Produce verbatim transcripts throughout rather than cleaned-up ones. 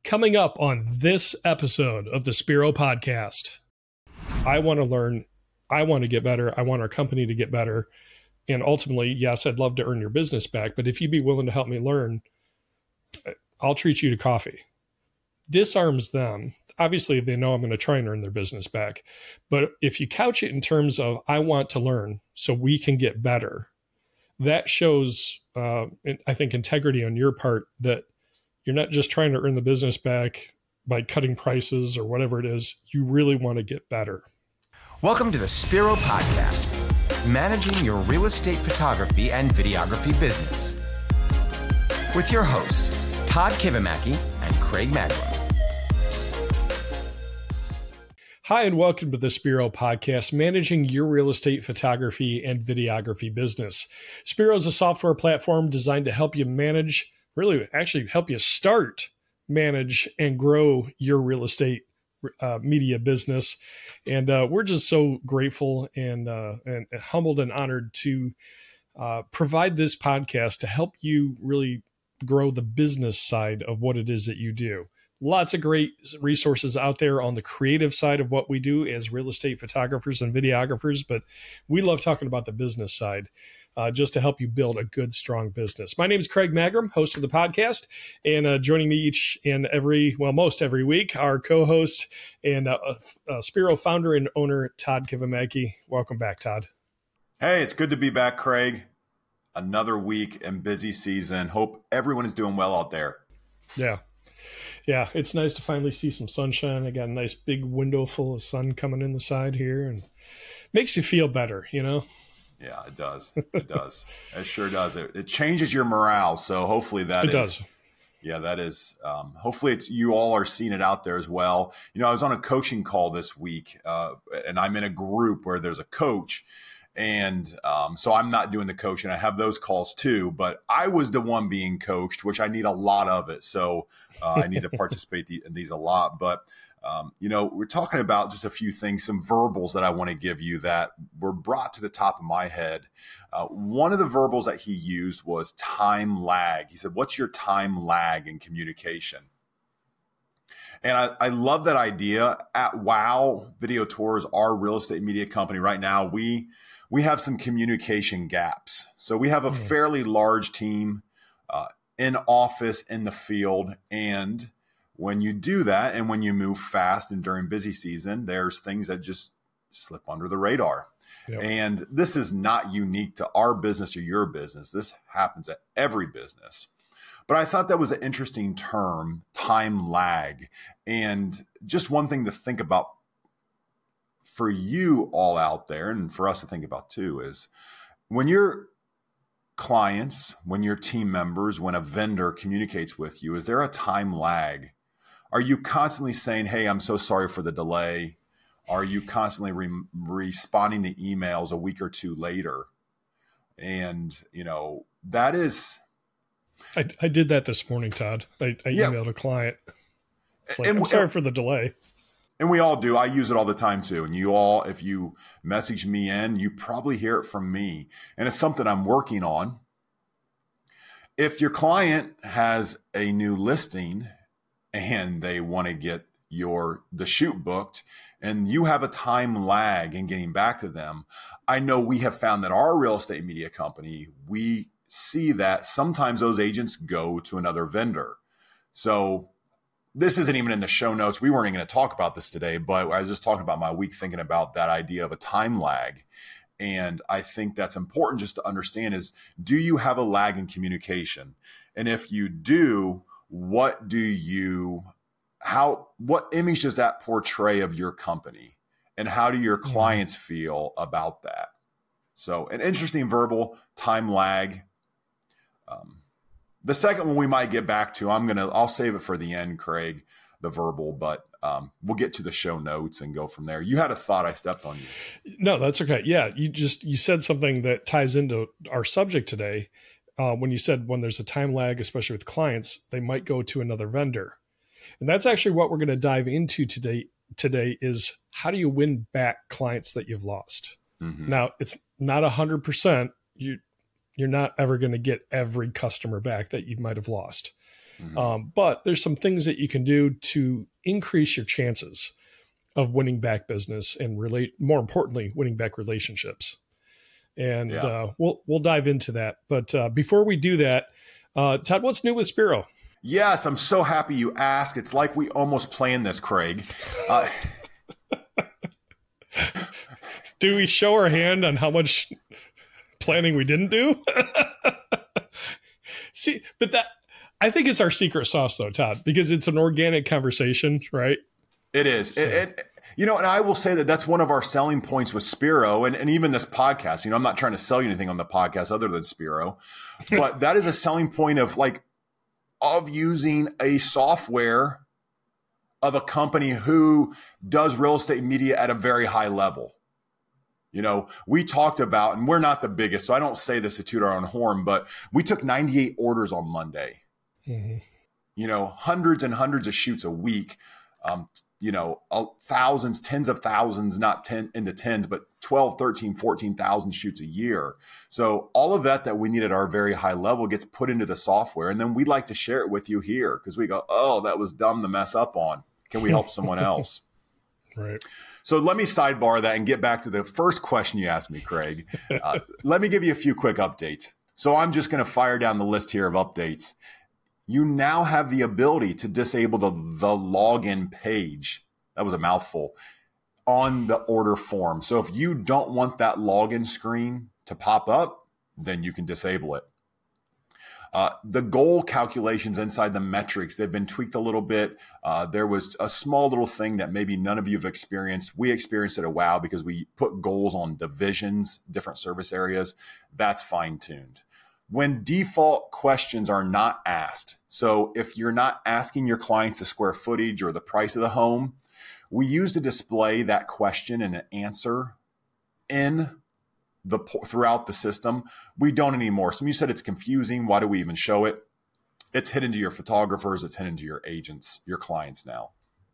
Coming up on this episode of the Spiro Podcast, I want to learn, I want to get better, I want our company to get better, and ultimately, yes, I'd love to earn your business back, but if you'd be willing to help me learn, I'll treat you to coffee. Disarms them. Obviously, they know I'm going to try and earn their business back, but if you couch it in terms of, I want to learn so we can get better, that shows, uh, I think, integrity on your part, that you're not just trying to earn the business back by cutting prices or whatever it is. You really want to get better. Welcome to the Spiro Podcast, managing your real estate photography and videography business. With your hosts, Todd Kivimaki and Craig Magrum. Hi, and welcome to the Spiro Podcast, managing your real estate photography and videography business. Spiro is a software platform designed to help you manage really actually help you start, manage, and grow your real estate uh, media business. And uh, we're just so grateful and, uh, and, and humbled and honored to uh, provide this podcast to help you really grow the business side of what it is that you do. Lots of great resources out there on the creative side of what we do as real estate photographers and videographers, but we love talking about the business side. Uh, just to help you build a good, strong business. My name is Craig Magrum, host of the podcast, and uh, joining me each and every, well, most every week, our co-host and uh, uh, Spiro founder and owner, Todd Kivimaki. Welcome back, Todd. Hey, it's good to be back, Craig. Another week and busy season. Hope everyone is doing well out there. Yeah. Yeah, it's nice to finally see some sunshine. I got a nice big window full of sun coming in the side here, and makes you feel better, you know? Yeah, it does. It does. It sure does. It, it changes your morale. So hopefully that it is, does. yeah, that is, um, hopefully it's, you all are seeing it out there as well. You know, I was on a coaching call this week uh, and I'm in a group where there's a coach. And um, so I'm not doing the coaching. I have those calls too, but I was the one being coached, which I need a lot of it. So uh, I need to participate in these a lot. But Um, you know, we're talking about just a few things, some verbals that I want to give you that were brought to the top of my head. Uh, one of the verbals that he used was time lag. He said, what's your time lag in communication? And I, I love that idea. At Wow Video Tours, our real estate media company right now, we we have some communication gaps. So we have a mm. fairly large team uh, in office, in the field, and when you do that and when you move fast and during busy season, there's things that just slip under the radar. Yep. And this is not unique to our business or your business. This happens at every business. But I thought that was an interesting term, time lag. And just one thing to think about for you all out there and for us to think about too is when your clients, when your team members, when a vendor communicates with you, is there a time lag? Are you constantly saying, hey, I'm so sorry for the delay? Are you constantly re- responding to emails a week or two later? And, you know, that is... I, I did that this morning, Todd. I, I yeah. emailed a client. It's like, and, I'm sorry for the delay. And we all do. I use it all the time too. And you all, if you message me in, you probably hear it from me. And it's something I'm working on. If your client has a new listing and they want to get your the shoot booked and you have a time lag in getting back to them, I know we have found that our real estate media company, we see that sometimes those agents go to another vendor. So this isn't even in the show notes. We weren't even going to talk about this today, but I was just talking about my week thinking about that idea of a time lag. And I think that's important just to understand is, do you have a lag in communication? And if you do, what do you, how, what image does that portray of your company? And how do your clients feel about that? So an interesting verbal, time lag. Um, the second one we might get back to, I'm going to, I'll save it for the end, Craig, the verbal, but um, we'll get to the show notes and go from there. You had a thought, I stepped on you. No, that's okay. Yeah. You just, you said something that ties into our subject today. Uh, when you said when there's a time lag, especially with clients, they might go to another vendor. And that's actually what we're going to dive into today, today is how do you win back clients that you've lost? Mm-hmm. Now, it's not one hundred percent. You, you're not ever going to get every customer back that you might have lost. Mm-hmm. Um, but there's some things that you can do to increase your chances of winning back business and relate, more importantly, winning back relationships. And yeah. uh, we'll we'll dive into that. But uh, before we do that, uh, Todd, what's new with Spiro? Yes, I'm so happy you asked. It's like we almost planned this, Craig. Uh, do we show our hand on how much planning we didn't do? See, but that I think it's our secret sauce, though, Todd, because it's an organic conversation, right? It is. So. It, it, you know, and I will say that that's one of our selling points with Spiro and, and even this podcast. You know, I'm not trying to sell you anything on the podcast other than Spiro, but that is a selling point of like, of using a software of a company who does real estate media at a very high level. You know, we talked about, and we're not the biggest, so I don't say this to toot our own horn, but we took ninety-eight orders on Monday. Mm-hmm. You know, hundreds and hundreds of shoots a week. Um, you know, thousands, tens of thousands, not ten in the tens, but twelve, thirteen, fourteen thousand shoots a year. So all of that that we need at our very high level gets put into the software. And then we'd like to share it with you here because we go, oh, that was dumb to mess up on. Can we help someone else? Right. So let me sidebar that and get back to the first question you asked me, Craig. Uh, let me give you a few quick updates. So I'm just going to fire down the list here of updates. You now have the ability to disable the, the login page. That was a mouthful on the order form. So if you don't want that login screen to pop up, then you can disable it. Uh, the goal calculations inside the metrics, they've been tweaked a little bit. Uh, there was a small little thing that maybe none of you have experienced. We experienced it at WOW because we put goals on divisions, different service areas. That's fine-tuned. When default questions are not asked, so if you're not asking your clients the square footage or the price of the home, we use to display that question and an answer in the throughout the system. We don't anymore. Some of you said it's confusing. Why do we even show it? It's hidden to your photographers. It's hidden to your agents, your clients now.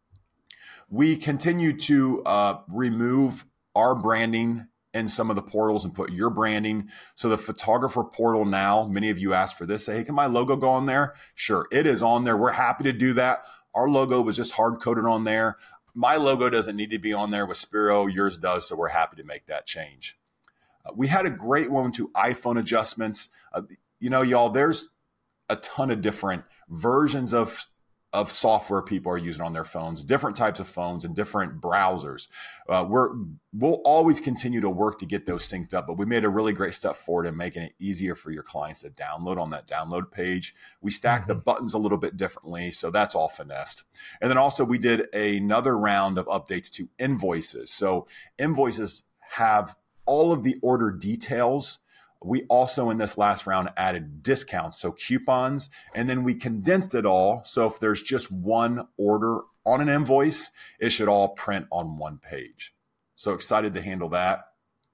We continue to uh, remove our branding in some of the portals and put your branding. So the photographer portal now, many of you asked for this, say, hey, can my logo go on there? Sure, it is on there. We're happy to do that. Our logo was just hard coded on there. My logo doesn't need to be on there with Spiro. Yours does. So we're happy to make that change. Uh, we had a great one to iPhone adjustments. Uh, you know, y'all, there's a ton of different versions of of software people are using on their phones, different types of phones and different browsers. Uh, we're, we'll always continue to work to get those synced up, but we made a really great step forward in making it easier for your clients to download on that download page. We stacked mm-hmm. the buttons a little bit differently, so that's all finessed. And then also we did another round of updates to invoices. So invoices have all of the order details. We also, in this last round, added discounts, so coupons, and then we condensed it all. So if there's just one order on an invoice, it should all print on one page. So excited to handle that.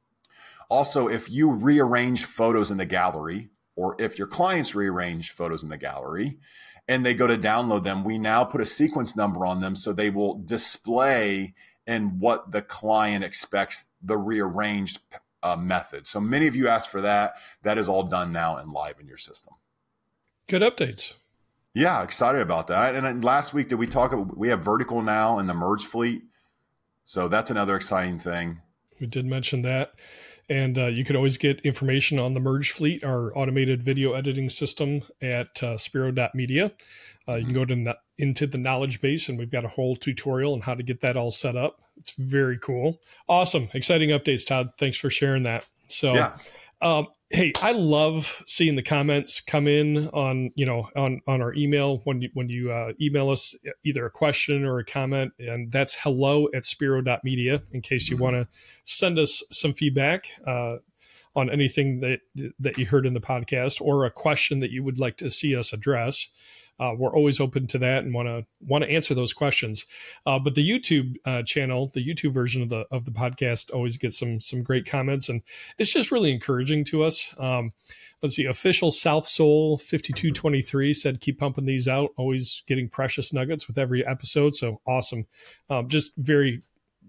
Also, if you rearrange photos in the gallery, or if your clients rearrange photos in the gallery, and they go to download them, we now put a sequence number on them so they will display in what the client expects the rearranged Uh, method. So many of you asked for that. That is all done now and live in your system. Good updates. Yeah, excited about that. And then last week, did we talk about, we have vertical now in the merge fleet. So that's another exciting thing. We did mention that. And uh, you can always get information on the merge fleet, our automated video editing system at uh, spiro dot media. Uh, you can go to no- into the knowledge base, and we've got a whole tutorial on how to get that all set up. It's very cool. Awesome. Exciting updates, Todd. Thanks for sharing that. So, yeah. um, hey, I love seeing the comments come in on, you know, on, on our email when you, when you uh, email us either a question or a comment, and that's hello at spiro dot media in case you mm-hmm. want to send us some feedback uh, on anything that, that you heard in the podcast or a question that you would like to see us address. Uh, we're always open to that and want to want to answer those questions. Uh, but the YouTube uh, channel, the YouTube version of the of the podcast, always gets some some great comments, and it's just really encouraging to us. Um, let's see, official South Soul fifty-two twenty-three said, "Keep pumping these out. Always getting precious nuggets with every episode. So awesome! Um, just very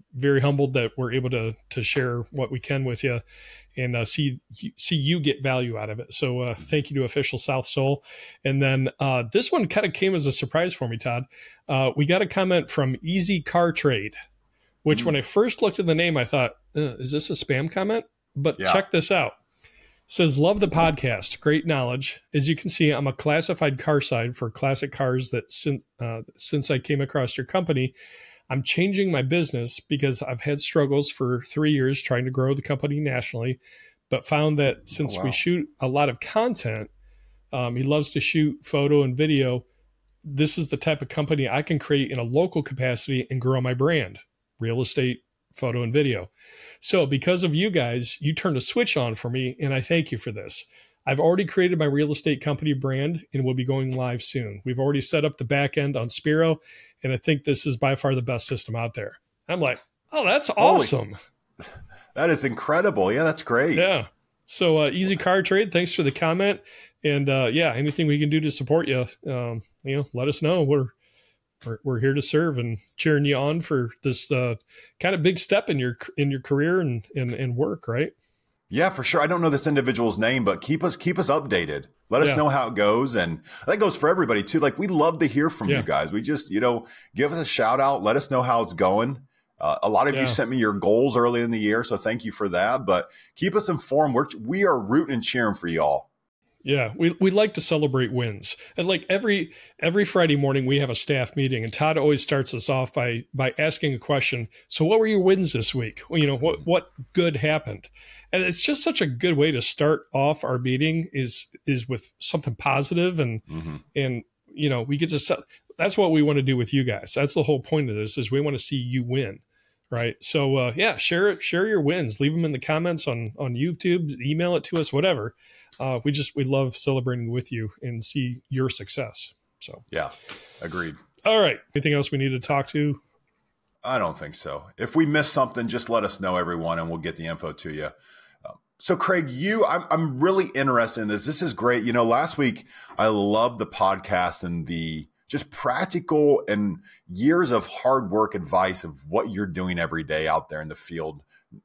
very humbled that we're able to to share what we can with you and uh, see see you get value out of it. So uh, thank you to Official South Soul. And then uh, this one kind of came as a surprise for me, Todd. Uh, we got a comment from Easy Car Trade, which mm. when I first looked at the name, I thought, uh, is this a spam comment? But yeah. Check this out. It says, love the podcast. Great knowledge. As you can see, I'm a classified car side for classic cars that since, uh, since I came across your company, I'm changing my business because I've had struggles for three years trying to grow the company nationally, but found that since oh, wow. we shoot a lot of content, um, he loves to shoot photo and video. This is the type of company I can create in a local capacity and grow my brand, real estate, photo, and video. So because of you guys, you turned a switch on for me, and I thank you for this. I've already created my real estate company brand and will be going live soon. We've already set up the back end on Spiro, and I think this is by far the best system out there. I'm like, oh, that's awesome. Holy, that is incredible. Yeah, that's great. Yeah. So uh, Easy Car Trade, thanks for the comment. And uh, yeah, anything we can do to support you, um, you know, let us know. We're, we're we're here to serve and cheering you on for this uh, kind of big step in your in your career and, and, and work, right? Yeah, for sure. I don't know this individual's name, but keep us keep us updated. Let us yeah. know how it goes. And that goes for everybody too. Like, we love to hear from yeah. you guys. We just, you know, give us a shout out. Let us know how it's going. Uh, a lot of yeah. you sent me your goals early in the year, so thank you for that. But keep us informed. We're, we are rooting and cheering for y'all. Yeah, we we like to celebrate wins. And like every every Friday morning, we have a staff meeting, and Todd always starts us off by by asking a question. So, what were your wins this week? Well, you know, what what good happened? And it's just such a good way to start off our meeting is is with something positive, and mm-hmm. and you know, we get to. That's what we want to do with you guys. That's the whole point of this, is we want to see you win. Right. So, uh, yeah, share it, share your wins, leave them in the comments on, on YouTube, email it to us, whatever. Uh, we just, we love celebrating with you and see your success. So, yeah, agreed. All right. Anything else we need to talk to? I don't think so. If we miss something, just let us know, everyone, and we'll get the info to you. Um, so Craig, you, I'm, I'm really interested in this. This is great. You know, last week I loved the podcast and the, just practical and years of hard work advice of what you're doing every day out there in the field,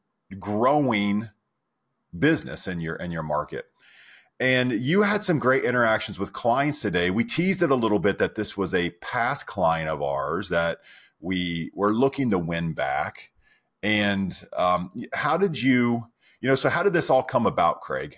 growing business in your in your market. And you had some great interactions with clients today. We teased it a little bit that this was a past client of ours that we were looking to win back. And um, how did you, you know, so how did this all come about, Craig?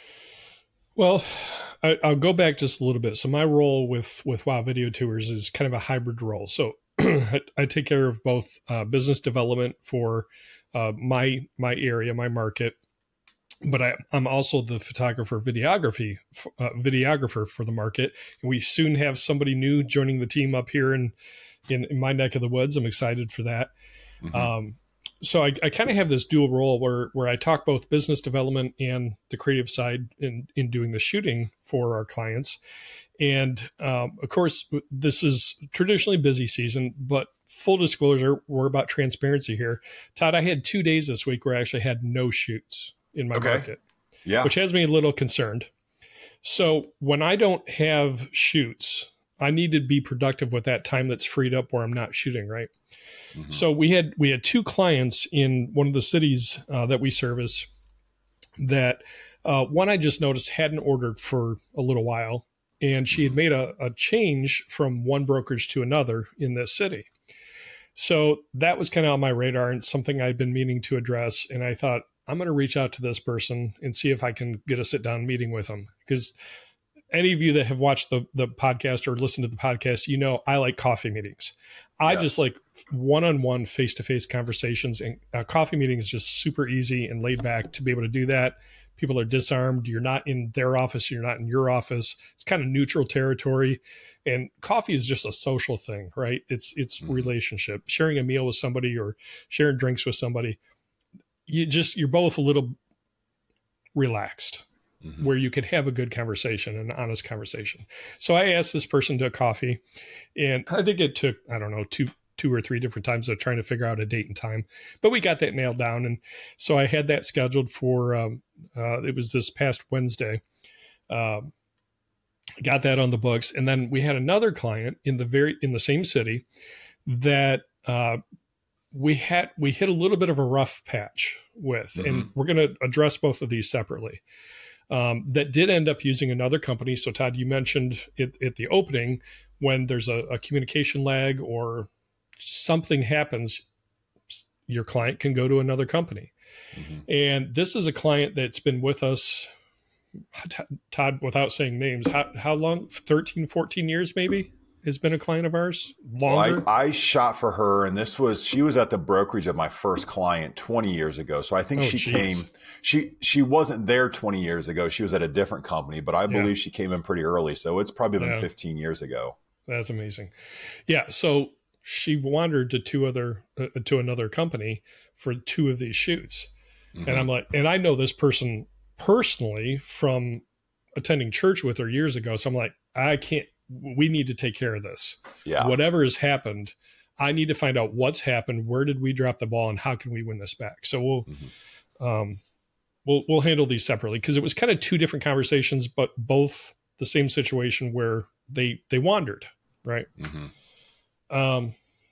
Well, I, I'll go back just a little bit. So my role with, with Wow Video Tours is kind of a hybrid role. So I, I take care of both uh, business development for uh, my my area, my market, but I, I'm also the photographer, videography, uh, videographer for the market. And we soon have somebody new joining the team up here in, in, in my neck of the woods. I'm excited for that. Mm-hmm. Um, So I, I kind of have this dual role where where I talk both business development and the creative side in, in doing the shooting for our clients. And um, of course, this is traditionally busy season, but full disclosure, we're about transparency here. Todd, I had two days this week where I actually had no shoots in my okay. market, yeah, which has me a little concerned. So when I don't have shoots, I need to be productive with that time that's freed up where I'm not shooting, right? Mm-hmm. So we had we had two clients in one of the cities uh, that we service that uh, one I just noticed hadn't ordered for a little while, and she had made a, a change from one brokerage to another in this city. So that was kind of on my radar and something I'd been meaning to address. And I thought, I'm going to reach out to this person and see if I can get a sit down meeting with them, because any of you that have watched the, the podcast or listened to the podcast, you know, I like coffee meetings. I yes. just like one-on-one face-to-face conversations, and a coffee meeting is just super easy and laid back to be able to do that. People are disarmed. You're not in their office. You're not in your office. It's kind of neutral territory. And coffee is just a social thing, right? It's, it's mm-hmm. relationship, sharing a meal with somebody or sharing drinks with somebody. You just, you're both a little relaxed. Mm-hmm. Where you could have a good conversation, an honest conversation. So I asked this person to a coffee, and I think it took, I don't know, two, two or three different times of trying to figure out a date and time, but we got that nailed down. And so I had that scheduled for, um, uh, it was this past Wednesday. Um, got that on the books. And then we had another client in the very, in the same city that, uh, we had we hit a little bit of a rough patch with, mm-hmm. and we're going to address both of these separately. Um, that did end up using another company. So Todd, you mentioned it at the opening, when there's a, a communication lag or something happens, your client can go to another company. Mm-hmm. And this is a client that's been with us, Todd, without saying names, how, how long? thirteen, fourteen years maybe has been a client of ours? Longer? Well, I, I shot for her, and this was, she was at the brokerage of my first client twenty years ago. So I think oh, she geez. came, she, she wasn't there twenty years ago. She was at a different company, but I believe yeah. she came in pretty early. So it's probably been yeah. fifteen years ago. That's amazing. Yeah. So she wandered to two other, uh, to another company for two of these shoots. Mm-hmm. And I'm like, and I know this person personally from attending church with her years ago. So I'm like, I can't, we need to take care of this. Yeah. Whatever has happened, I need to find out what's happened. Where did we drop the ball, and how can we win this back? So we'll, mm-hmm. um, we'll, we'll handle these separately, because it was kind of two different conversations, but both the same situation where they, they wandered. Right. Mm-hmm. Um,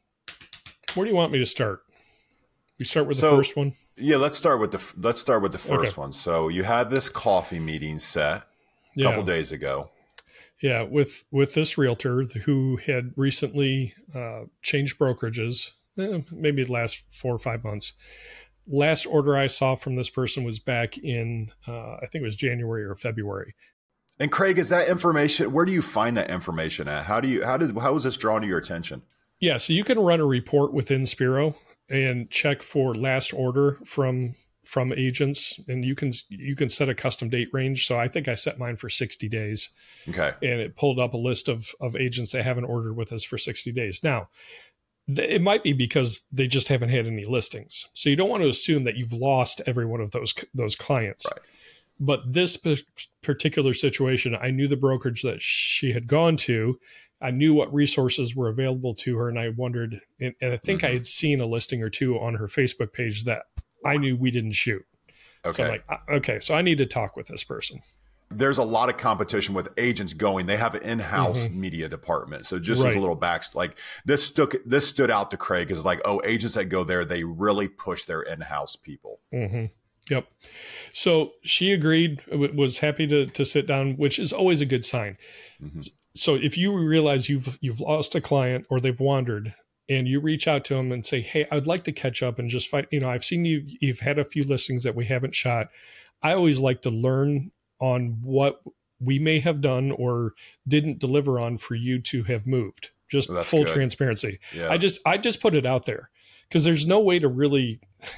where do you want me to start? We start with the so, first one. Yeah, let's start with the let's start with the first okay. one. So you had this coffee meeting set a yeah. couple days ago. Yeah, with with this realtor who had recently uh, changed brokerages, eh, maybe the last four or five months. Last order I saw from this person was back in uh, I think it was January or February. And Craig, is that information? Where do you find that information at? How do you how did how was this drawn to your attention? Yeah, so you can run a report within Spiro and check for last order from from agents, and you can you can set a custom date range. So I think I set mine for sixty days. Okay. And it pulled up a list of of agents that haven't ordered with us for sixty days. Now, th- it might be because they just haven't had any listings. So you don't want to assume that you've lost every one of those those clients. Right. But this p- particular situation, I knew the brokerage that she had gone to. I knew what resources were available to her, and I wondered, and, and I think mm-hmm. I had seen a listing or two on her Facebook page that I knew we didn't shoot. Okay. So I'm like, okay, so I need to talk with this person. There's a lot of competition with agents going. They have an in-house mm-hmm. media department. So just right. as a little back, like this stuck, this stood out to Craig as like, oh, agents that go there, they really push their in-house people. Mm-hmm. Yep. So she agreed, was happy to to sit down, which is always a good sign. Mm-hmm. So if you realize you've you've lost a client or they've wandered, and you reach out to them and say, hey, I'd like to catch up and just fight. You know, I've seen you, you've had a few listings that we haven't shot. I always like to learn on what we may have done or didn't deliver on for you to have moved. Just well, full good. transparency. Yeah. I just, I just put it out there, because there's no way to really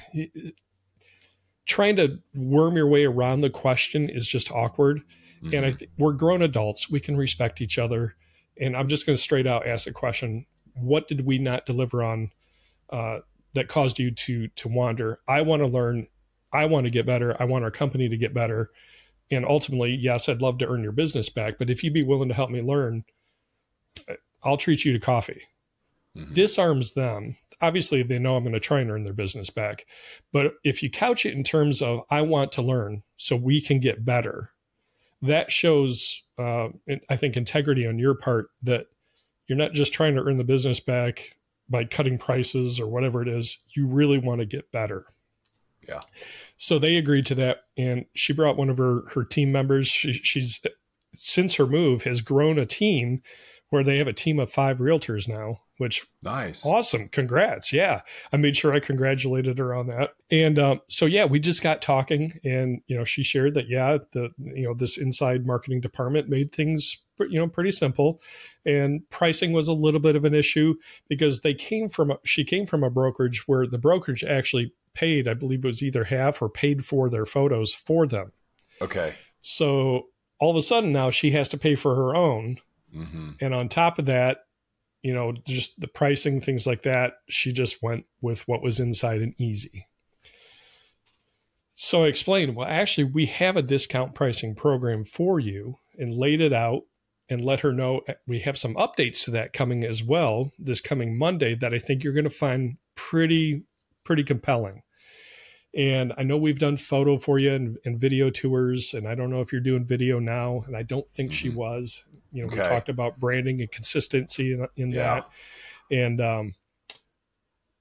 trying to worm your way around the question is just awkward. Mm-hmm. And I think we're grown adults. We can respect each other. And I'm just going to straight out ask the question, what did we not deliver on uh, that caused you to to wander? I want to learn. I want to get better. I want our company to get better. And ultimately, yes, I'd love to earn your business back. But if you'd be willing to help me learn, I'll treat you to coffee. Mm-hmm. Disarms them. Obviously, they know I'm going to try and earn their business back. But if you couch it in terms of, I want to learn so we can get better, that shows, uh, I think, integrity on your part, that you're not just trying to earn the business back by cutting prices or whatever it is. You really want to get better. Yeah. So they agreed to that. And she brought one of her, her team members. She, she's, since her move, has grown a team where they have a team of five realtors now, which nice. Awesome. Congrats. Yeah. I made sure I congratulated her on that. And um, so, yeah, we just got talking, and, you know, she shared that, yeah, the, you know, this inside marketing department made things, you know, pretty simple, and pricing was a little bit of an issue because they came from, a, she came from a brokerage where the brokerage actually paid, I believe it was either half or paid for their photos for them. Okay. So all of a sudden now she has to pay for her own. Mm-hmm. And on top of that, you know, just the pricing, things like that, she just went with what was inside and easy. So I explained, well, actually, we have a discount pricing program for you, and laid it out and let her know we have some updates to that coming as well this coming Monday that I think you're going to find pretty, pretty compelling. And I know we've done photo for you and, and video tours, and I don't know if you're doing video now, and I don't think mm-hmm. she was. You know, okay. We talked about branding and consistency in, in yeah. that. And um,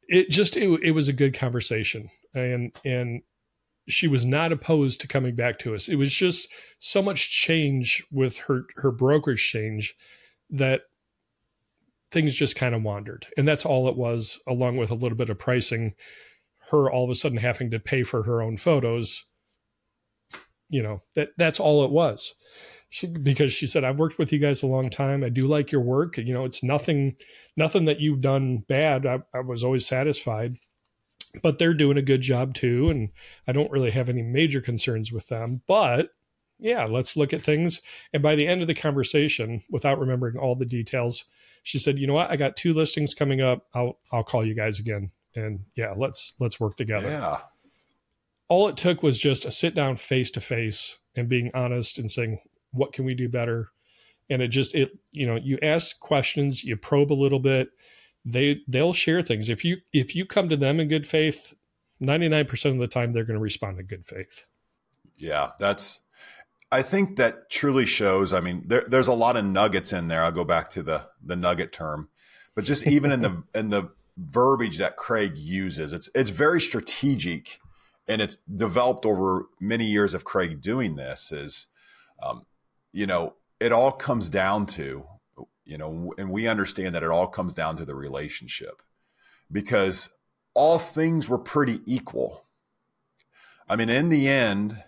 it just, it, it was a good conversation, and, and she was not opposed to coming back to us. It was just so much change with her, her brokerage change that things just kind of wandered. And that's all it was, along with a little bit of pricing, her all of a sudden having to pay for her own photos. You know, that that's all it was. She, because she said, I've worked with you guys a long time. I do like your work. You know, it's nothing, nothing that you've done bad. I, I was always satisfied, but they're doing a good job too. And I don't really have any major concerns with them, but yeah, let's look at things. And by the end of the conversation, without remembering all the details, she said, you know what, I got two listings coming up. I'll, I'll call you guys again. And yeah, let's, let's work together. Yeah. All it took was just a sit down face to face and being honest and saying, what can we do better? And it just, it, you know, you ask questions, you probe a little bit, they, they'll share things. If you, if you come to them in good faith, ninety-nine percent of the time, they're going to respond in good faith. Yeah. That's, I think that truly shows, I mean, there, there's a lot of nuggets in there. I'll go back to the, the nugget term, but just even in the, in the verbiage that Craig uses, it's, it's very strategic, and it's developed over many years of Craig doing this is, um, you know, it all comes down to, you know, and we understand that it all comes down to the relationship, because all things were pretty equal. I mean, in the end,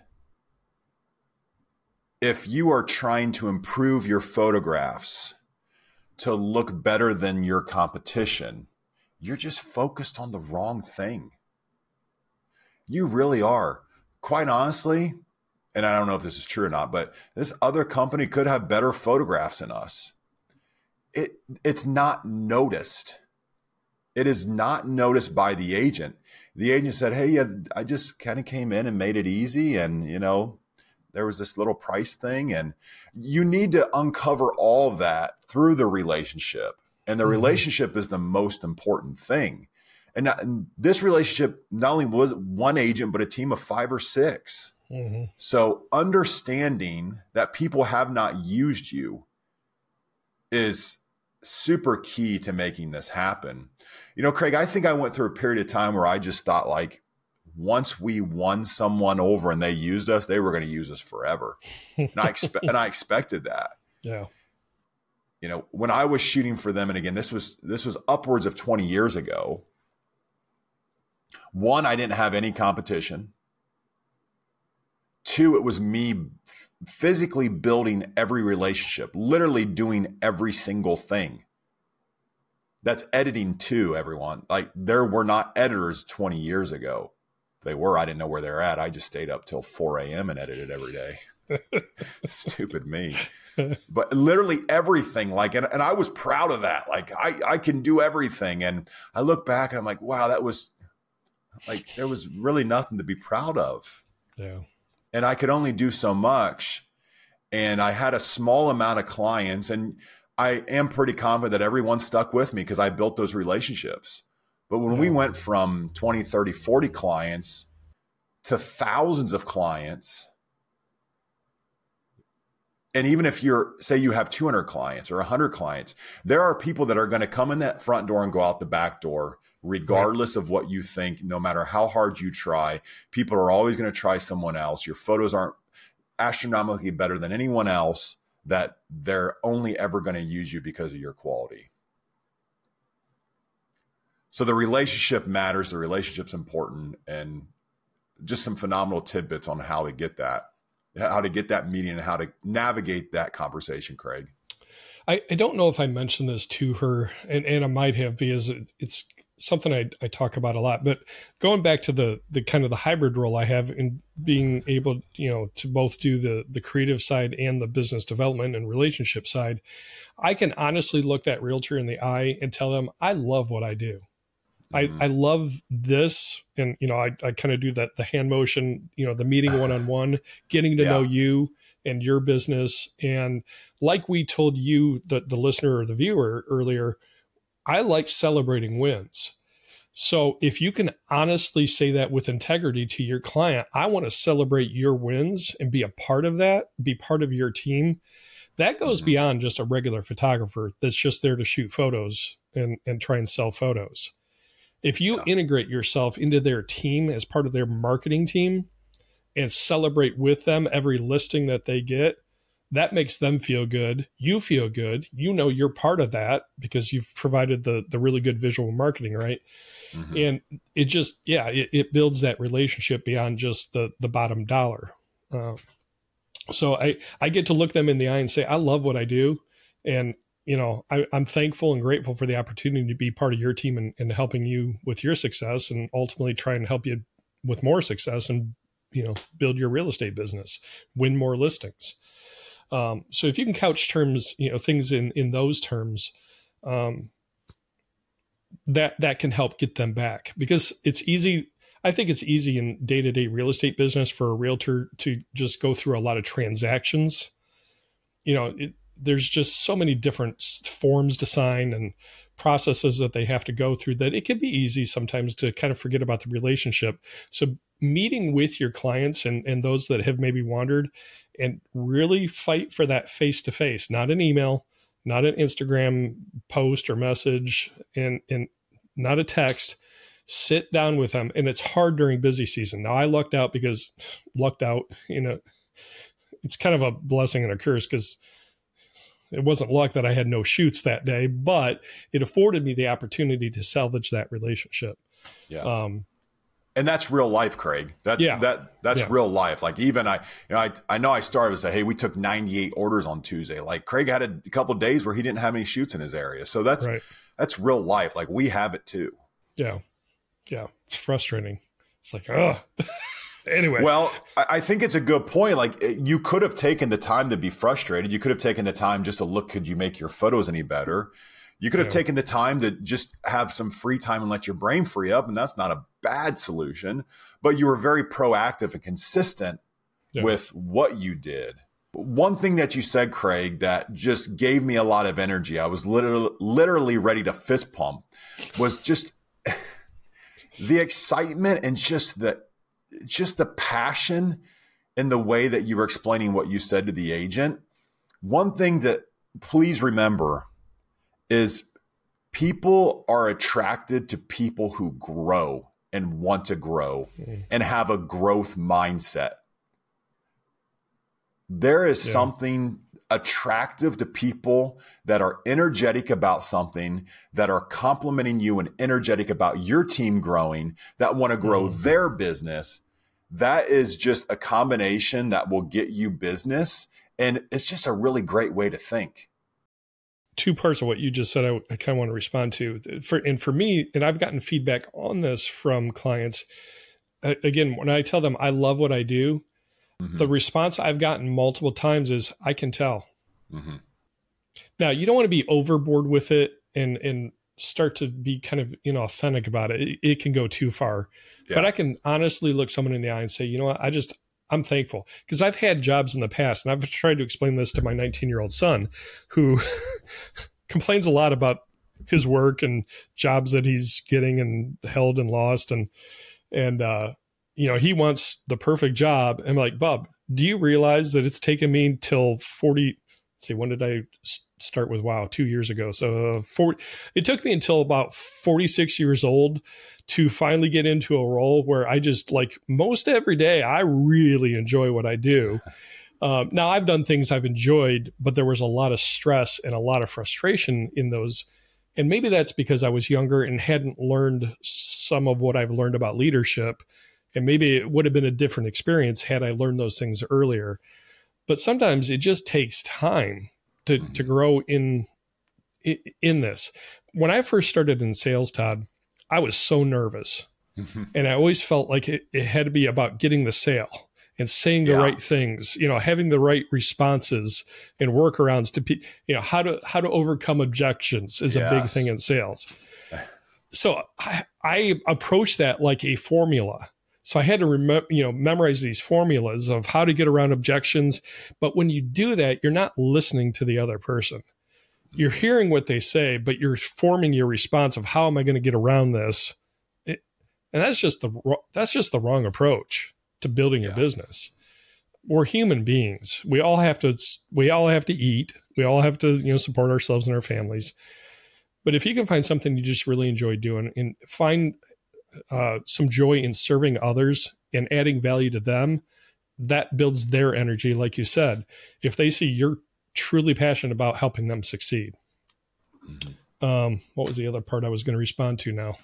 if you are trying to improve your photographs to look better than your competition, you're just focused on the wrong thing. You really are. Quite honestly, and I don't know if this is true or not, but this other company could have better photographs than us. It, it's not noticed. It is not noticed by the agent. The agent said, hey, yeah, I just kind of came in and made it easy. And, you know, there was this little price thing. And you need to uncover all of that through the relationship. And the mm-hmm. relationship is the most important thing. And, not, and this relationship not only was one agent, but a team of five or six. Mm-hmm. So understanding that people have not used you is super key to making this happen. You know, Craig, I think I went through a period of time where I just thought, like, once we won someone over and they used us, they were going to use us forever. And I expect, and I expected that. Yeah. You know, when I was shooting for them, and again, this was, this was upwards of twenty years ago. One, I didn't have any competition. Two, it was me physically building every relationship, literally doing every single thing. That's editing too, everyone. Like, there were not editors twenty years ago. If they were, I didn't know where they're at. I just stayed up till four a.m. and edited every day. Stupid me. But literally everything, like, and, and I was proud of that. Like, I, I can do everything. And I look back and I'm like, wow, that was like, there was really nothing to be proud of. Yeah. And I could only do so much. And I had a small amount of clients, and I am pretty confident that everyone stuck with me because I built those relationships. But when yeah. we went from twenty, thirty, forty clients to thousands of clients, and even if you're, say you have two hundred clients or one hundred clients, there are people that are going to come in that front door and go out the back door, regardless right. of what you think. No matter how hard you try, people are always going to try someone else. Your photos aren't astronomically better than anyone else, that they're only ever going to use you because of your quality. So the relationship matters. The relationship's important, and just some phenomenal tidbits on how to get that, how to get that meeting and how to navigate that conversation, Craig. I, I don't know if I mentioned this to her, and, and I might have, because it, it's something I, I talk about a lot, but going back to the, the kind of the hybrid role I have in being able, you know, to both do the, the creative side and the business development and relationship side, I can honestly look that realtor in the eye and tell them, I love what I do. Mm-hmm. I, I love this. And, you know, I, I kind of do that, the hand motion, you know, the meeting one-on-one, getting to yeah. know you and your business. And like we told you, the, the listener or the viewer earlier, I like celebrating wins. So if you can honestly say that with integrity to your client, I want to celebrate your wins and be a part of that, be part of your team. That goes mm-hmm. beyond just a regular photographer that's just there to shoot photos and, and try and sell photos. If you Yeah. integrate yourself into their team as part of their marketing team and celebrate with them every listing that they get, that makes them feel good. You feel good. You know you're part of that because you've provided the the really good visual marketing, right? Mm-hmm. And it just, yeah, it, it builds that relationship beyond just the the bottom dollar. Uh, so I, I get to look them in the eye and say, I love what I do. And, you know, I, I'm thankful and grateful for the opportunity to be part of your team and, and helping you with your success and ultimately try and help you with more success and, you know, build your real estate business, win more listings. Um, so if you can couch terms, you know, things in, in those terms, um, that, that can help get them back, because it's easy. I think it's easy in day-to-day real estate business for a realtor to just go through a lot of transactions. You know, it, there's just so many different forms to sign and processes that they have to go through that it can be easy sometimes to kind of forget about the relationship. So meeting with your clients and, and those that have maybe wandered, and really fight for that face-to-face, not an email, not an Instagram post or message, and, and not a text. Sit down with them. And it's hard during busy season. Now I lucked out because lucked out, you know, it's kind of a blessing and a curse because it wasn't luck that I had no shoots that day, but it afforded me the opportunity to salvage that relationship. Yeah. Um, And that's real life, Craig. That's Yeah. that that's Yeah. real life. Like even I, you know, I I know I started to say, hey, we took ninety-eight orders on Tuesday. Like Craig had a, a couple of days where he didn't have any shoots in his area. So that's Right. that's real life. Like we have it too. yeah. Yeah. It's frustrating. It's like, oh, anyway. Well, I, I think it's a good point. Like it- you could have taken the time to be frustrated. You could have taken the time just to look, could you make your photos any better? You could have Yeah. taken the time to just have some free time and let your brain free up. And that's not a bad solution, but you were very proactive and consistent Yeah. with what you did. One thing that you said, Craig, that just gave me a lot of energy, I was literally, literally ready to fist pump, was just the excitement and just the, just the passion in the way that you were explaining what you said to the agent. One thing to please remember is people are attracted to people who grow and want to grow mm. and have a growth mindset. There is yeah. something attractive to people that are energetic about something, that are complimenting you and energetic about your team growing, that want to grow mm. their business. That is just a combination that will get you business. And it's just a really great way to think. Two parts of what you just said, I, I kind of want to respond to. For, and for me, and I've gotten feedback on this from clients. Uh, again, when I tell them I love what I do, mm-hmm. the response I've gotten multiple times is, I can tell. Mm-hmm. Now, you don't want to be overboard with it and, and start to be kind of inauthentic about it. It, it can go too far. Yeah. But I can honestly look someone in the eye and say, you know what, I just, I'm thankful, because I've had jobs in the past, and I've tried to explain this to my nineteen-year-old son, who complains a lot about his work and jobs that he's getting and held and lost. And, and uh, you know, he wants the perfect job. I'm like, Bub, do you realize that it's taken me till forty, let's see, when did I start with WOW? Two years ago. So forty, it took me until about forty-six years old to finally get into a role where I just, like most every day, I really enjoy what I do. Um, now I've done things I've enjoyed, but there was a lot of stress and a lot of frustration in those. And maybe that's because I was younger and hadn't learned some of what I've learned about leadership. And maybe it would have been a different experience had I learned those things earlier. But sometimes it just takes time to, to grow in, in this. When I first started in sales, Todd, I was so nervous. Mm-hmm. And I always felt like it, it had to be about getting the sale and saying the yeah. right things, you know, having the right responses and workarounds to, pe- you know, how to, how to overcome objections is yes. a big thing in sales. So I, I approached that like a formula. So I had to remember, you know, memorize these formulas of how to get around objections. But when you do that, you're not listening to the other person. You're hearing what they say, but you're forming your response of how am I going to get around this? It, and that's just the that's just the wrong approach to building yeah. a business. We're human beings. We all have to we all have to eat. We all have to, you know, support ourselves and our families. But if you can find something you just really enjoy doing and find uh, some joy in serving others and adding value to them, that builds their energy. Like you said, if they see you're truly passionate about helping them succeed. Mm-hmm. Um, what was the other part I was going to respond to now?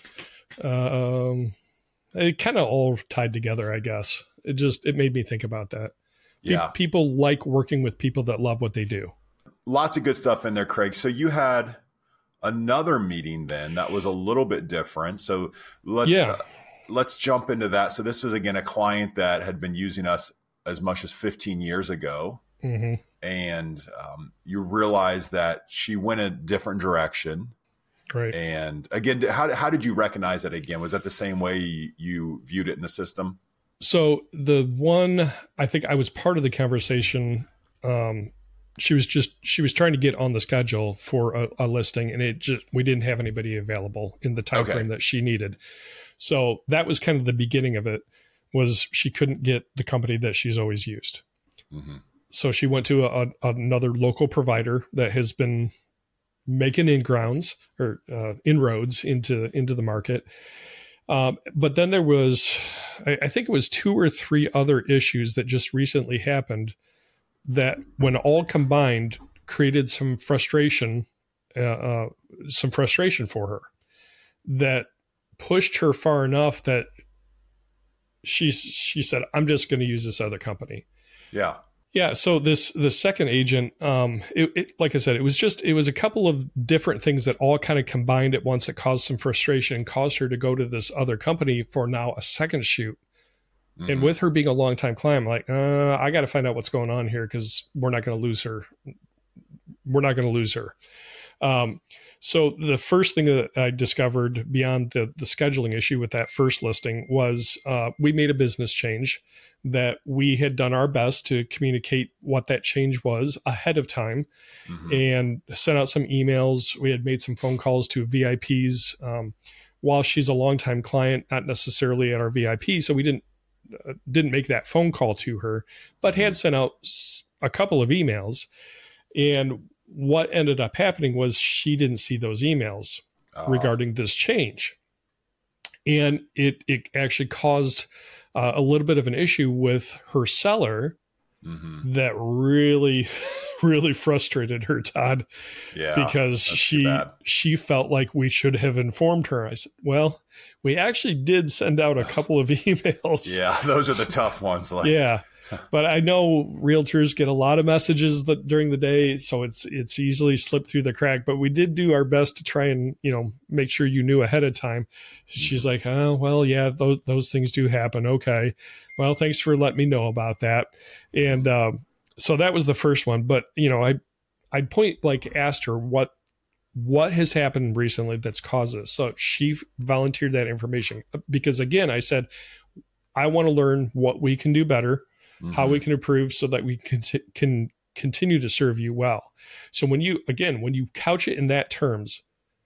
Um, it kind of all tied together, I guess. It just, it made me think about that. Pe- Yeah. People like working with people that love what they do. Lots of good stuff in there, Craig. So you had another meeting then that was a little bit different. So let's, Yeah. uh, let's jump into that. So this was, again, a client that had been using us as much as fifteen years ago. Mm-hmm. And um, you realize that she went a different direction. Right. And again, how, how did you recognize it again? Was that the same way you viewed it in the system? So the one, I think I was part of the conversation. Um, she was just, she was trying to get on the schedule for a, a listing, and it just, we didn't have anybody available in the time Okay. frame that she needed. So that was kind of the beginning of it, was she couldn't get the company that she's always used. Mm-hmm. So she went to a, a, another local provider that has been making ingrounds or uh, inroads into, into the market. Um, but then there was, I, I think it was two or three other issues that just recently happened that, when all combined, created some frustration, uh, uh, some frustration for her, that pushed her far enough that she she said, "I'm just going to use this other company." Yeah. Yeah. So this, the second agent, um, it, it, like I said, it was just, it was a couple of different things that all kind of combined at once that caused some frustration and caused her to go to this other company for now a second shoot. Mm-hmm. And with her being a longtime client, I'm like, uh, I got to find out what's going on here, because we're not going to lose her. We're not going to lose her. Um, so the first thing that I discovered beyond the, the scheduling issue with that first listing was uh, we made a business change that we had done our best to communicate what that change was ahead of time, mm-hmm. and sent out some emails. We had made some phone calls to V I Ps. Um, while she's a longtime client, not necessarily at our V I P, so we didn't uh, didn't make that phone call to her, but mm-hmm. had sent out a couple of emails. And what ended up happening was she didn't see those emails uh-huh. regarding this change. And it it actually caused uh, a little bit of an issue with her seller mm-hmm. that really, really frustrated her, Todd. Yeah, because she she felt like we should have informed her. I said, well, we actually did send out a couple of emails. Yeah, those are the tough ones. Like. Yeah. But I know realtors get a lot of messages that during the day, so it's it's easily slipped through the crack. But we did do our best to try and, you know, make sure you knew ahead of time. She's like, oh, well, yeah, those, those things do happen. Okay. Well, thanks for letting me know about that. And um, so that was the first one. But, you know, I I point like asked her what what has happened recently that's caused this. So she volunteered that information because, again, I said, I want to learn what we can do better. Mm-hmm. How we can improve so that we can, t- can continue to serve you well. So when you, again, when you couch it in that terms,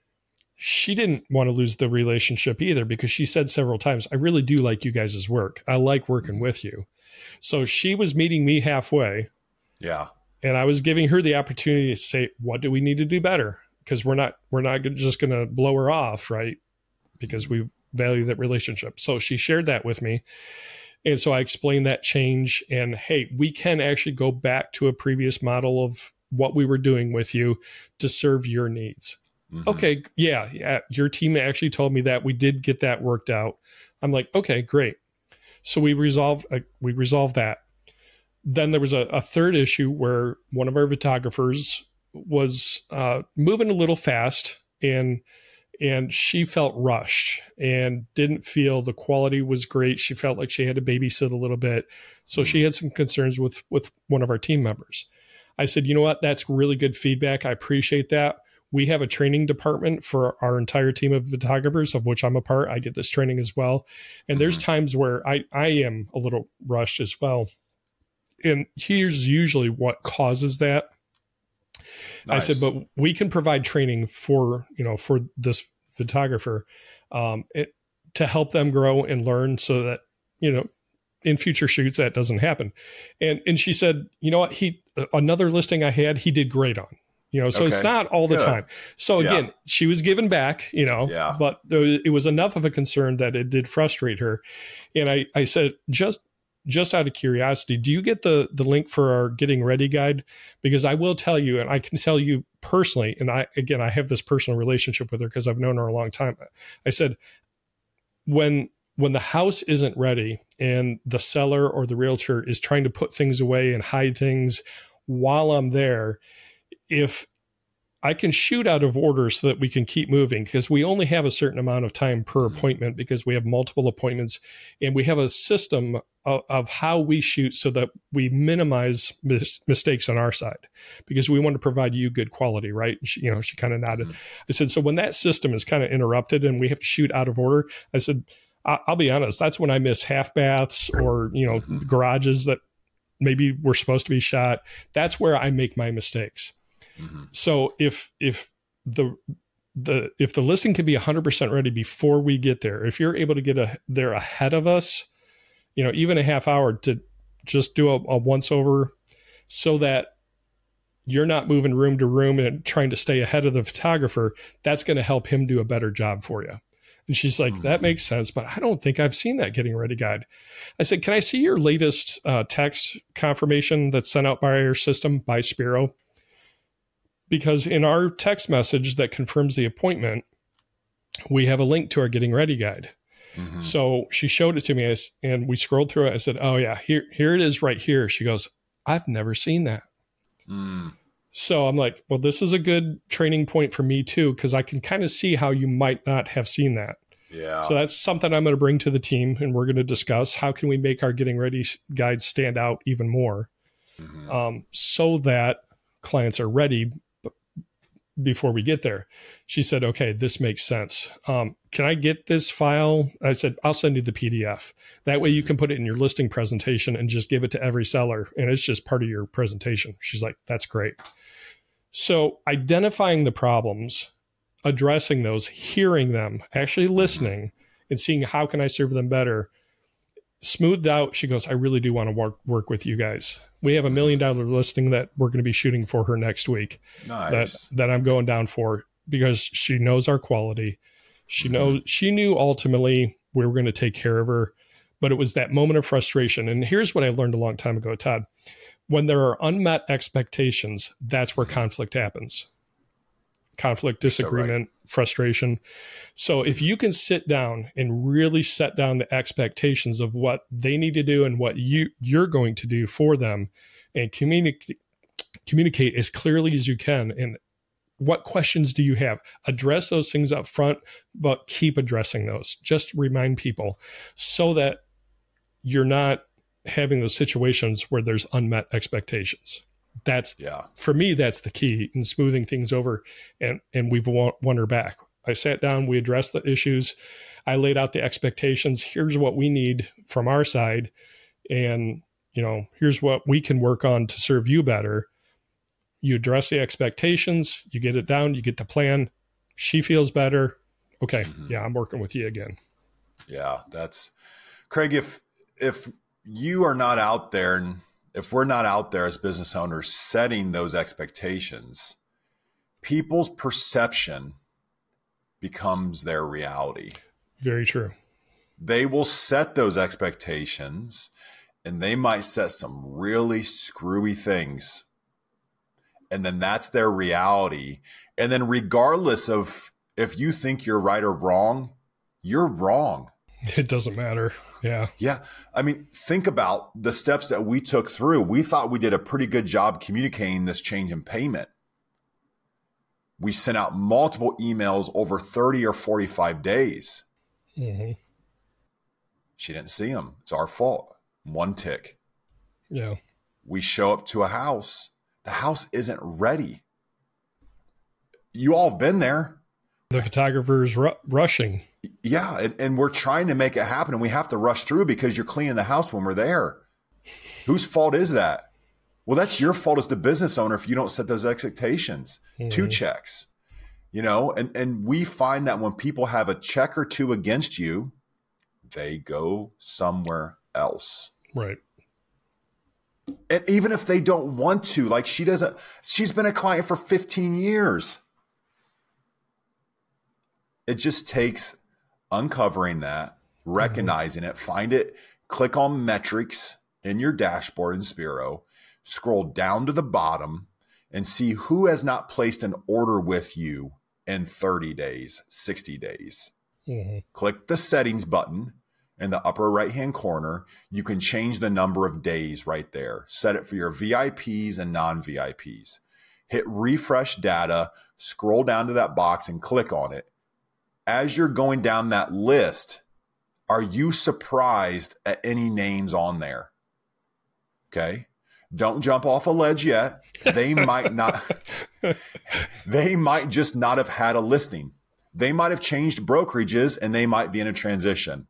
she didn't want to lose the relationship either, because she said several times, I really do like you guys' work. I like working mm-hmm. with you. So she was meeting me halfway. Yeah. And I was giving her the opportunity to say, what do we need to do better? Because we're not, we're not just going to blow her off, right? Because we value that relationship. So she shared that with me. And so I explained that change, and hey, we can actually go back to a previous model of what we were doing with you to serve your needs. Mm-hmm. Okay. Yeah. Yeah. Your team actually told me that. We did get that worked out. I'm like, okay, great. So we resolved, uh, we resolved that. Then there was a, a third issue where one of our photographers was uh, moving a little fast, and And she felt rushed and didn't feel the quality was great. She felt like she had to babysit a little bit. So she had some concerns with, with one of our team members. I said, you know what? That's really good feedback. I appreciate that. We have a training department for our entire team of photographers, of which I'm a part. I get this training as well. And mm-hmm. there's times where I, I am a little rushed as well. And here's usually what causes that. Nice. I said, but we can provide training for, you know, for this photographer um, it, to help them grow and learn so that, you know, in future shoots, that doesn't happen. And, and she said, you know what, he, another listing I had, he did great on. you know, so Okay. it's not all the Good. time. So again, Yeah. she was given back, you know, Yeah. but there, it was enough of a concern that it did frustrate her. And I, I said, just, just out of curiosity, do you get the, the link for our Getting Ready guide? Because I will tell you, and I can tell you personally, and I, again, I have this personal relationship with her because I've known her a long time. I said, when, when the house isn't ready and the seller or the realtor is trying to put things away and hide things while I'm there, if I can shoot out of order so that we can keep moving, because we only have a certain amount of time per appointment because we have multiple appointments, and we have a system of, of how we shoot so that we minimize mis- mistakes on our side, because we want to provide you good quality, right? She, you know, she kind of nodded. Mm-hmm. I said, so when that system is kind of interrupted and we have to shoot out of order, I said, I- I'll be honest, that's when I miss half baths or, you know, mm-hmm. garages that maybe were supposed to be shot. That's where I make my mistakes. Mm-hmm. So if if the the if the listing can be one hundred percent ready before we get there, if you're able to get a, there ahead of us, you know, even a half hour to just do a, a once over, so that you're not moving room to room and trying to stay ahead of the photographer, that's going to help him do a better job for you. And she's like, mm-hmm. that makes sense, but I don't think I've seen that Getting Ready guide. I said, can I see your latest uh, text confirmation that's sent out by our system by Spiro? Because in our text message that confirms the appointment, we have a link to our Getting Ready guide. Mm-hmm. So she showed it to me and we scrolled through it. I said, oh yeah, here, here it is right here. She goes, I've never seen that. Mm. So I'm like, well, this is a good training point for me too, because I can kind of see how you might not have seen that. Yeah. So that's something I'm going to bring to the team, and we're going to discuss how can we make our Getting Ready guide stand out even more, mm-hmm. um, so that clients are ready before we get there. She said, okay, this makes sense. Um, can I get this file? I said, I'll send you the P D F. That way you can put it in your listing presentation and just give it to every seller, and it's just part of your presentation. She's like, that's great. So identifying the problems, addressing those, hearing them, actually listening, and seeing how can I serve them better, smoothed out. She goes, I really do want to work, work with you guys. We have a million dollar listing that we're going to be shooting for her next week. Nice. That, that I'm going down for, because she knows our quality. She mm-hmm. knows, she knew ultimately we were going to take care of her, but it was that moment of frustration. And here's what I learned a long time ago, Todd. When there are unmet expectations, that's where conflict happens. Conflict, disagreement, so right. frustration. So if you can sit down and really set down the expectations of what they need to do and what you, you're going to do for them, and communicate communicate as clearly as you can, and what questions do you have? Address those things up front, but keep addressing those. Just remind people so that you're not having those situations where there's unmet expectations. That's, yeah. for me, that's the key in smoothing things over. And, and we've won, won her back. I sat down, we addressed the issues. I laid out the expectations. Here's what we need from our side. And, you know, here's what we can work on to serve you better. You address the expectations, you get it down, you get the plan. She feels better. Okay. Mm-hmm. Yeah. I'm working with you again. Yeah. That's Craig. If, if you are not out there, and if we're not out there as business owners setting those expectations, people's perception becomes their reality. Very true. They will set those expectations, and they might set some really screwy things. And then that's their reality. And then regardless of if you think you're right or wrong, you're wrong. It doesn't matter. Yeah. Yeah. I mean, think about the steps that we took through. We thought we did a pretty good job communicating this change in payment. We sent out multiple emails over thirty or forty-five days. Mm-hmm. She didn't see them. It's our fault. One tick. Yeah. We show up to a house. The house isn't ready. You all have been there. The photographer's ru- rushing. Yeah. And, and we're trying to make it happen, and we have to rush through because you're cleaning the house when we're there. Whose fault is that? Well, that's your fault as the business owner if you don't set those expectations. Mm-hmm. Two checks, you know, and, and we find that when people have a check or two against you, they go somewhere else. Right. And even if they don't want to, like she doesn't, she's been a client for fifteen years. It just takes uncovering that, recognizing mm-hmm. it, find it, click on metrics in your dashboard in Spiro, scroll down to the bottom and see who has not placed an order with you in thirty days, sixty days. Mm-hmm. Click the settings button in the upper right-hand corner. You can change the number of days right there. Set it for your V I Ps and non-V I Ps. Hit refresh data, scroll down to that box and click on it. As you're going down that list, are you surprised at any names on there? Okay. Don't jump off a ledge yet. They might not, they might just not have had a listing. They might have changed brokerages and they might be in a transition.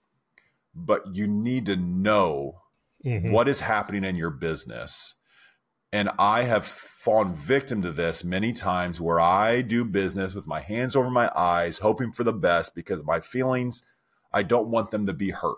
But you need to know mm-hmm. what is happening in your business. And I have fallen victim to this many times where I do business with my hands over my eyes, hoping for the best because my feelings, I don't want them to be hurt.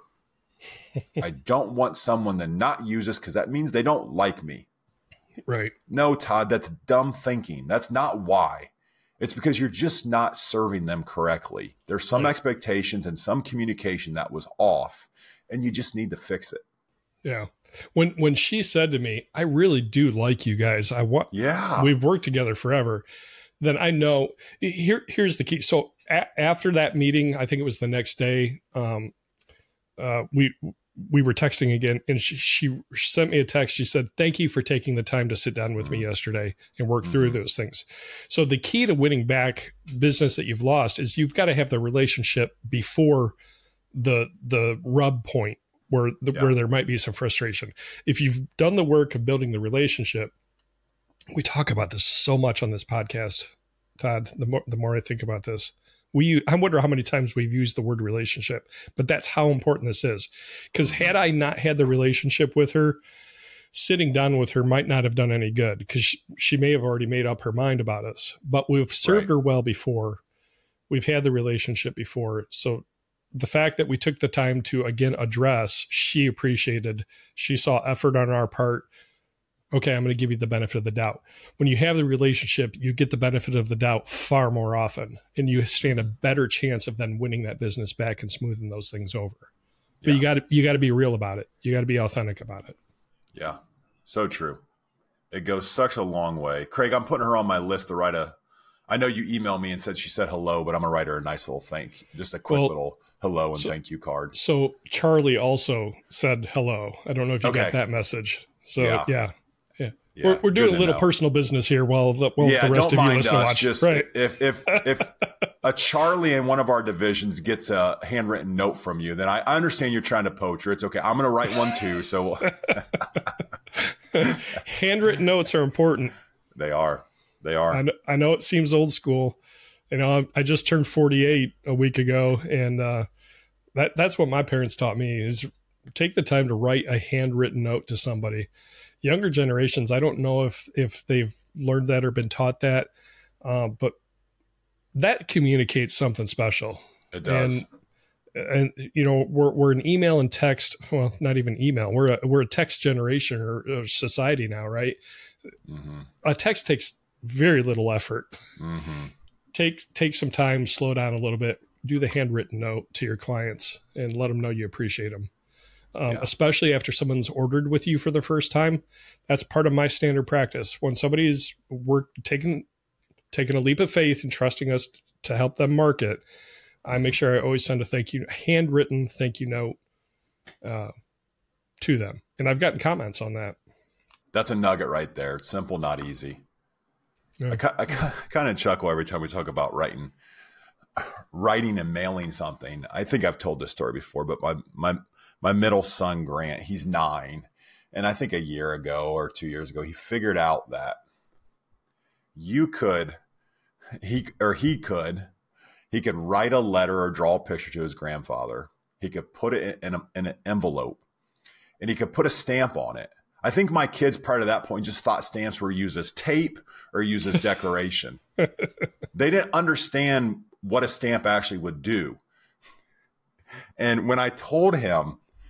I don't want someone to not use this because that means they don't like me. Right. No, Todd, that's dumb thinking. That's not why. It's because you're just not serving them correctly. There's some right. expectations and some communication that was off, and you just need to fix it. Yeah. When when she said to me, I really do like you guys. I want, yeah, we've worked together forever. Then I know here, here's the key. So a- after that meeting, I think it was the next day, um, uh, we, we were texting again and she, she sent me a text. She said, thank you for taking the time to sit down with mm-hmm. me yesterday and work mm-hmm. through those things. So the key to winning back business that you've lost is you've got to have the relationship before the, the rub point. Where, the, yeah. where there might be some frustration. If you've done the work of building the relationship, we talk about this so much on this podcast, Todd, the more, the more I think about this, we, I wonder how many times we've used the word relationship, but that's how important this is. Because had I not had the relationship with her, sitting down with her might not have done any good because she, she may have already made up her mind about us, but we've served right. her well before. We've had the relationship before. So the fact that we took the time to, again, address, she appreciated, she saw effort on our part. Okay, I'm going to give you the benefit of the doubt. When you have the relationship, you get the benefit of the doubt far more often, and you stand a better chance of then winning that business back and smoothing those things over. But yeah. you got to, you got to be real about it. You got to be authentic about it. Yeah, so true. It goes such a long way. Craig, I'm putting her on my list to write a, I know you emailed me and said she said hello, but I'm going to write her a nice little thank, just a quick well, little hello and so, thank you card. So Charlie also said hello. I don't know if you okay. got that message. So yeah, yeah, yeah. yeah we're, we're doing a little know. personal business here while the, while yeah, the rest don't of you mind listen us. to watch. Just right. if if if a Charlie in one of our divisions gets a handwritten note from you, then I, I understand you're trying to poach her. It's okay. I'm going to write one too. So handwritten notes are important. They are. They are. I know, I know it seems old school. You know, I just turned forty-eight a week ago, and uh, that that's what my parents taught me is take the time to write a handwritten note to somebody. Younger generations, I don't know if if they've learned that or been taught that, uh, but that communicates something special. It does. And, and you know, we're we're an email and text. Well, not even email. We're a, we're a text generation or, or society now, right? Mm-hmm. A text takes very little effort. Mm-hmm. Take take some time, slow down a little bit, do the handwritten note to your clients and let them know you appreciate them. Um, yeah. Especially after someone's ordered with you for the first time. That's part of my standard practice. When somebody's work taking taking a leap of faith and trusting us to help them market, I make sure I always send a thank you, handwritten thank you note uh, to them. And I've gotten comments on that. That's a nugget right there. It's simple, not easy. Yeah. I, I kind of chuckle every time we talk about writing, writing and mailing something. I think I've told this story before, but my my my middle son Grant, he's nine, and I think a year ago or two years ago, he figured out that you could he or he could he could write a letter or draw a picture to his grandfather. He could put it in, a, in an envelope, and he could put a stamp on it. I think my kids prior to that point just thought stamps were used as tape or used as decoration. They didn't understand what a stamp actually would do. And when I told him,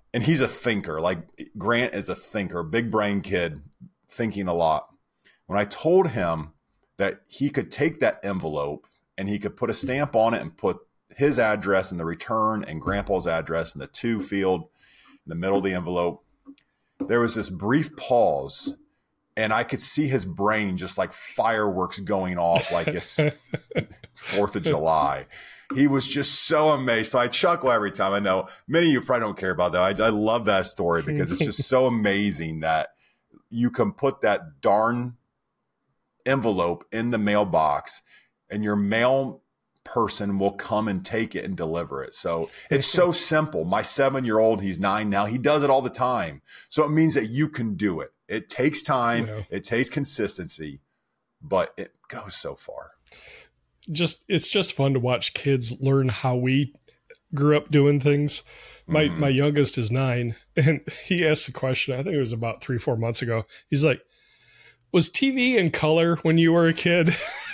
and he's a thinker. Like Grant is a thinker, big brain kid, thinking a lot. When I told him that he could take that envelope and he could put a stamp on it and put his address in the return and Grandpa's address in the to field in the middle of the envelope, there was this brief pause, and I could see his brain just like fireworks going off like it's fourth of July. He was just so amazed. So I chuckle every time. I know many of you probably don't care about that. I, I love that story because it's just so amazing that you can put that darn envelope in the mailbox and your mail person will come and take it and deliver it. So it's so simple. My seven-year-old, he's nine now, he does it all the time. So it means that you can do it. It takes time. Yeah. It takes consistency, but it goes so far. Just, it's just fun to watch kids learn how we grew up doing things. My, mm-hmm. my youngest is nine, and he asked a question. I think it was about three, four months ago. He's like, was T V in color when you were a kid?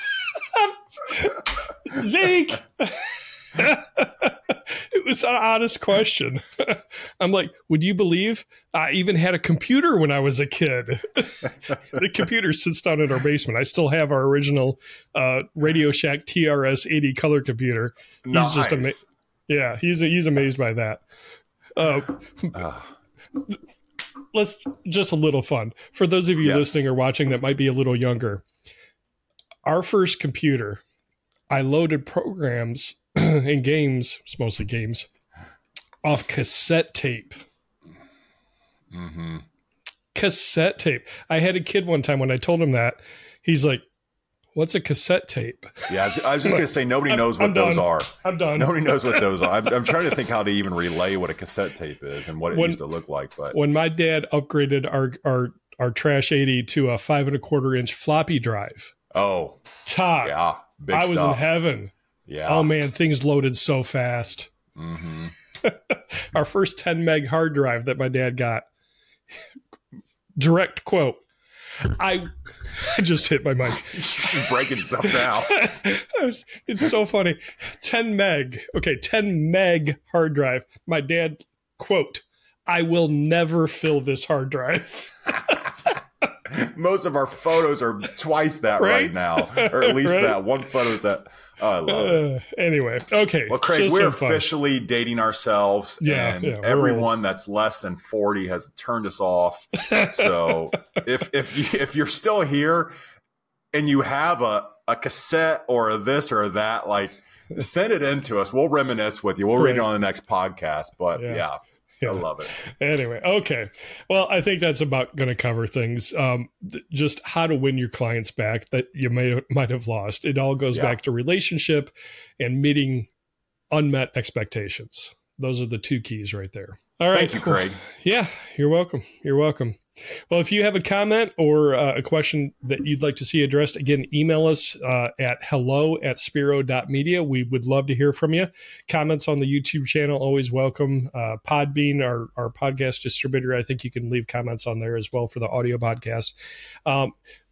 Zeke. It was an honest question. I'm like, would you believe I even had a computer when I was a kid? The computer sits down in our basement. I still have our original uh, Radio Shack T R S eighty color computer. He's nice. just amazed. Yeah, he's he's amazed by that. Uh, uh. Let's just a little fun for those of you yes. listening or watching that might be a little younger. Our first computer, I loaded programs and games, it's mostly games, off cassette tape. Mm-hmm. Cassette tape. I had a kid one time when I told him that, he's like, what's a cassette tape? Yeah, I was, I was just going to say, nobody knows what I'm those done. are. I'm done. Nobody knows what those are. I'm, I'm trying to think how to even relay what a cassette tape is and what it when, used to look like. But when my dad upgraded our, our, our Trash eighty to a five and a quarter inch floppy drive. Oh, Todd, yeah, big I was stuff. in heaven. Yeah. Oh man, things loaded so fast. Mm-hmm. Our first ten meg hard drive that my dad got. Direct quote. I, I just hit my mic. You're just breaking stuff now. It's so funny. ten meg. Okay, ten meg hard drive. My dad quote, I will never fill this hard drive. Most of our photos are twice that right, right now, or at least right? that one photo is that. Oh, I love uh, it. Anyway, okay. Well, Craig, we're officially fun. dating ourselves, yeah, and yeah, everyone that's less than forty has turned us off. So if if you, if you're still here and you have a a cassette or a this or a that, like send it in to us. We'll reminisce with you. We'll right. read it on the next podcast. But yeah. yeah. Yeah. I love it. Anyway, okay. Well, I think that's about going to cover things. Um, th- just how to win your clients back that you may might have lost. It all goes yeah. back to relationship and meeting unmet expectations. Those are the two keys right there. All right. Thank you, Craig. Well, yeah, you're welcome. You're welcome. Well, if you have a comment or uh, a question that you'd like to see addressed, again, email us uh, at hello at spiro dot media. We would love to hear from you. Comments on the YouTube channel, always welcome. Uh, Podbean, our, our podcast distributor, I think you can leave comments on there as well for the audio podcast. Um,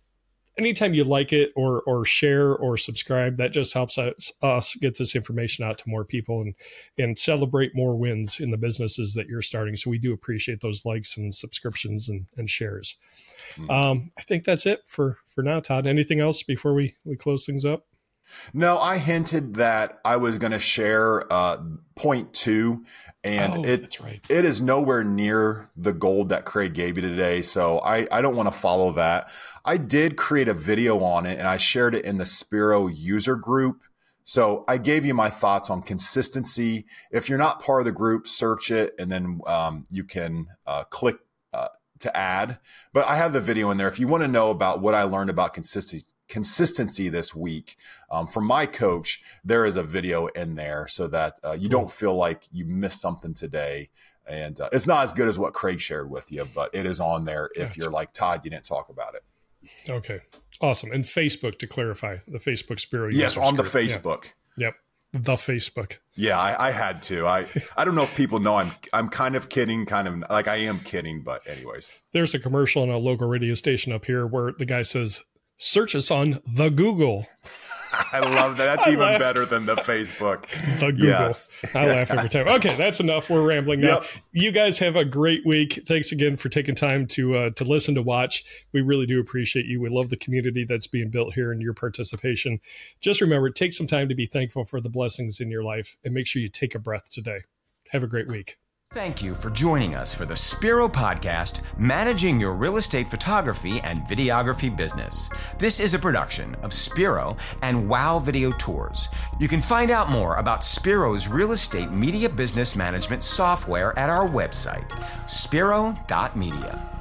anytime you like it or or share or subscribe, that just helps us, us get this information out to more people and and celebrate more wins in the businesses that you're starting. So we do appreciate those likes and subscriptions and, and shares. Mm-hmm. Um, I think that's it for, for now, Todd. Anything else before we, we close things up? No, I hinted that I was going to share uh, point two, and oh, it that's right. it is nowhere near the gold that Craig gave you today. So I, I don't want to follow that. I did create a video on it, and I shared it in the Spiro user group. So I gave you my thoughts on consistency. If you're not part of the group, search it, and then um, you can uh, click uh, to add. But I have the video in there. If you want to know about what I learned about consistency, consistency this week um, from my coach, there is a video in there so that uh, you don't feel like you missed something today. And uh, it's not as good as what Craig shared with you, but it is on there if That's you're like, Todd, you didn't talk about it. Okay. Awesome. And Facebook, to clarify, the Facebook Spiro. Yes, on the Facebook. Yeah. Yep. The Facebook. Yeah, I, I had to. I, I don't know if people know I'm I'm kind of kidding, kind of like I am kidding, but anyways. There's a commercial on a local radio station up here where the guy says, search us on the Google. I love that. That's I even laugh. better than the Facebook. So Google. Yes. I laugh every time. Okay, that's enough. We're rambling now. Yep. You guys have a great week. Thanks again for taking time to uh, to listen, to watch. We really do appreciate you. We love the community that's being built here and your participation. Just remember, take some time to be thankful for the blessings in your life, and make sure you take a breath today. Have a great week. Thank you for joining us for the Spiro Podcast, Managing Your Real Estate Photography and Videography Business. This is a production of Spiro and Wow Video Tours. You can find out more about Spiro's real estate media business management software at our website, spiro dot media.